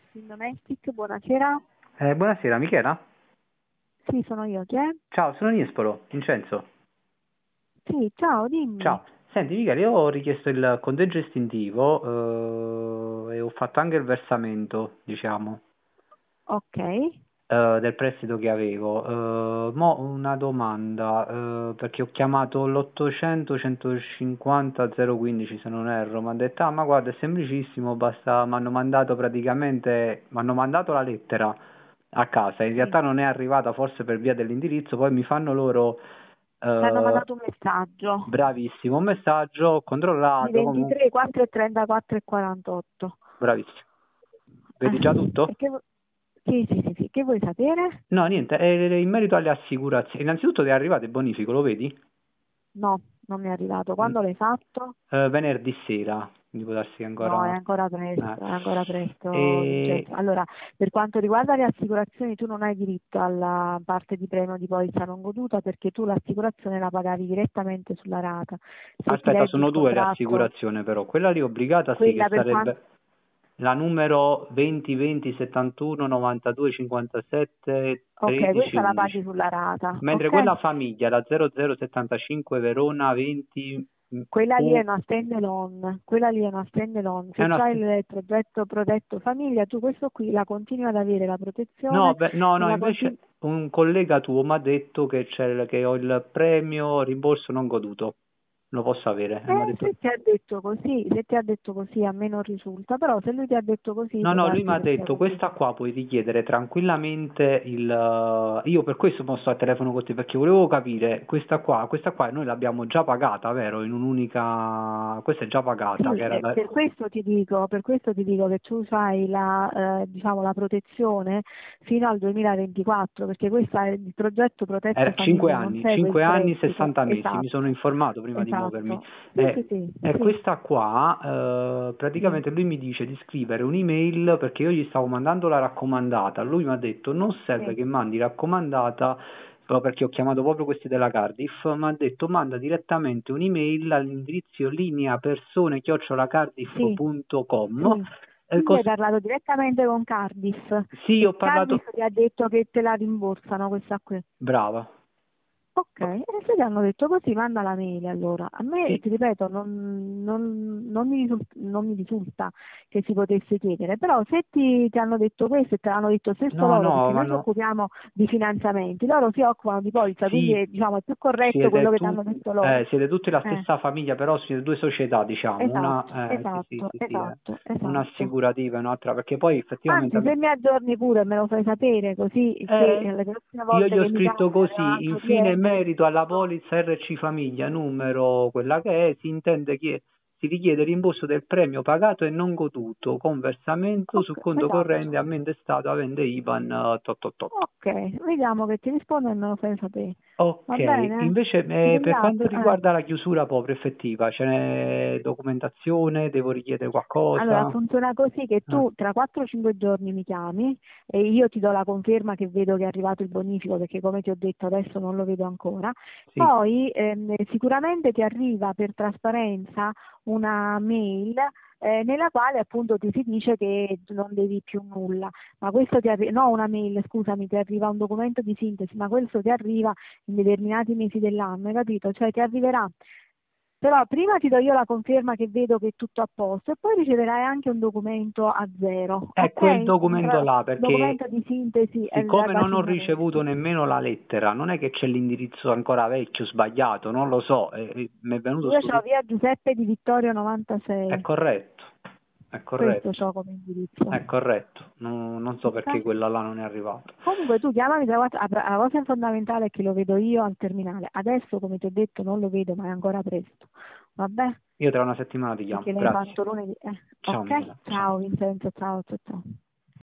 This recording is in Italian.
In Domestic, buonasera. Buonasera Michela. Sì, sono io. Chi è? Ciao, sono Niespolo, Vincenzo. Sì, ciao, dimmi. Ciao. Senti Michela, io ho richiesto il conteggio estintivo e ho fatto anche il versamento, diciamo, Ok. del prestito che avevo. Mo' una domanda, perché ho chiamato l'800 150 015 se non erro, mi hanno detto, ah ma guarda è semplicissimo, basta, mi hanno mandato praticamente, mi hanno mandato la lettera a casa, in Sì. realtà non è arrivata forse per via dell'indirizzo, poi mi fanno loro, Ti hanno eh, mandato un messaggio bravissimo, un messaggio, ho di controllato, comunque, 23, 4 e 34 e 48. bravissimo. Vedi già E tutto? Sì, sì, sì, sì. Che vuoi sapere? No, niente, in merito alle assicurazioni, innanzitutto ti è arrivato il bonifico, lo vedi? No, non mi è arrivato. Mm, Quando l'hai fatto? venerdì sera, quindi può darsi che No, ancora... è ancora presto, E... Vincenzo. Allora, per quanto riguarda le assicurazioni, tu non hai diritto alla parte di premio di polizza non goduta perché tu l'assicurazione la pagavi direttamente sulla rata. Se ti Aspetta, leggi il sono due le contratto, assicurazioni però, quella lì obbligata sì, che quella per quanto... sarebbe la numero 20 20 71 92 57 Ok, 13 questa la paghi 11, sulla rata, mentre ok? quella famiglia, la 0075 Verona 20 Quella lì è Q, una stand alone, quella lì è una stand alone. è Se una... c'hai il progetto protetto famiglia, tu questo qui la continui ad avere la No, protezione beh, no, e no, la invece continui... un collega tuo mi ha detto che c'è che ho il premio rimborso non goduto, lo posso avere, e mi ha detto... Se ti ha detto così, se ti ha detto così a me non risulta, però se lui ti ha detto così No, può no, lui mi darsi ha che sia detto così. questa qua puoi richiedere tranquillamente il... Io per questo mo sto al telefono con te, perché volevo capire, questa qua noi l'abbiamo già pagata, vero? In un'unica... Questa è già pagata, Sì, che era da... per questo ti dico che tu fai diciamo, la protezione fino al 2024, perché questo è il progetto Protetto Era Famiglia, non segue il 5 anni, prestito. 60 mesi, mi sono Esatto, informato prima di muovermi. esatto. Sì, sì, sì, E sì, questa qua, sì, praticamente lui mi dice di scrivere un'email perché io gli stavo mandando la raccomandata. Lui mi ha detto non serve sì, che mandi raccomandata, perché ho chiamato proprio questi della Cardiff, mi ha detto manda direttamente un'email all'indirizzo linea sì, persone@cardiff.com. sì. Quindi hai parlato direttamente con Cardiff Sì, e ho parlato... Cardiff ti ha detto che te la rimborsano questa qui. Brava. Ok, e se ti hanno detto così, manda la mail allora. A me, Sì, ti ripeto, non mi risulta che si potesse chiedere, però se ti hanno detto questo e te l'hanno detto stesso no, loro, no, perché ma noi ci no. occupiamo di finanziamenti, loro si occupano di polizza, quindi Sì, diciamo, è più corretto quello che ti hanno detto loro. siete tutti la Eh, stessa famiglia, però siete due società, diciamo, esatto, sì, sì, esatto, sì, sì, esatto, esatto. un'assicurativa e un'altra, perché poi effettivamente, Anzi, se mi aggiorni pure me lo fai sapere, così che eh, le prossime io volte gli ho che mi scritto chiami avevo un così, altro infine in cliente che merito alla posso... polizza RC Famiglia, numero quella che è, si richiede rimborso del premio pagato e non goduto, con versamento su Ok, conto corrente esatto. a mente Stato avente IBAN tot tot tot. Ok, vediamo che ti rispondo e me lo fai sapere. Ok, Va bene? invece Ti per quanto ringrazio. riguarda la chiusura proprio effettiva, ce n'è documentazione, devo richiedere Allora, qualcosa? funziona così che Ah, tu tra 4-5 giorni mi chiami e io ti do la conferma che vedo che è arrivato il bonifico perché come ti ho detto adesso non lo vedo ancora. sì, Poi sicuramente ti arriva per trasparenza una mail nella quale appunto ti si dice che tu non devi più nulla, ma questo ti arriva, no una mail, scusami, ti arriva un documento di sintesi, ma questo ti arriva in determinati mesi dell'anno, hai capito? Cioè ti arriverà. Però prima ti do io la conferma che vedo che è tutto a posto e poi riceverai anche un documento a zero, è ok? quel Un documento là, documento perché di sintesi siccome da non ho 5 ricevuto mesi. nemmeno la lettera, non è che c'è l'indirizzo ancora vecchio, sbagliato, non lo so, mi è venuto Io sto... ho via Giuseppe di Vittorio È 96, corretto, è questo corretto, ho come indirizzo, è corretto, non so ok? perché quella là non è arrivata. Comunque tu chiamami da WhatsApp, la cosa fondamentale è che lo vedo io al terminale, adesso come ti ho detto non lo vedo ma è ancora presto, vabbè? Io tra una settimana ti chiamo, Perché l'hai grazie. fatto lunedì, Ciao ok? Michela, ciao. Ciao Vincenzo, ciao ciao ciao.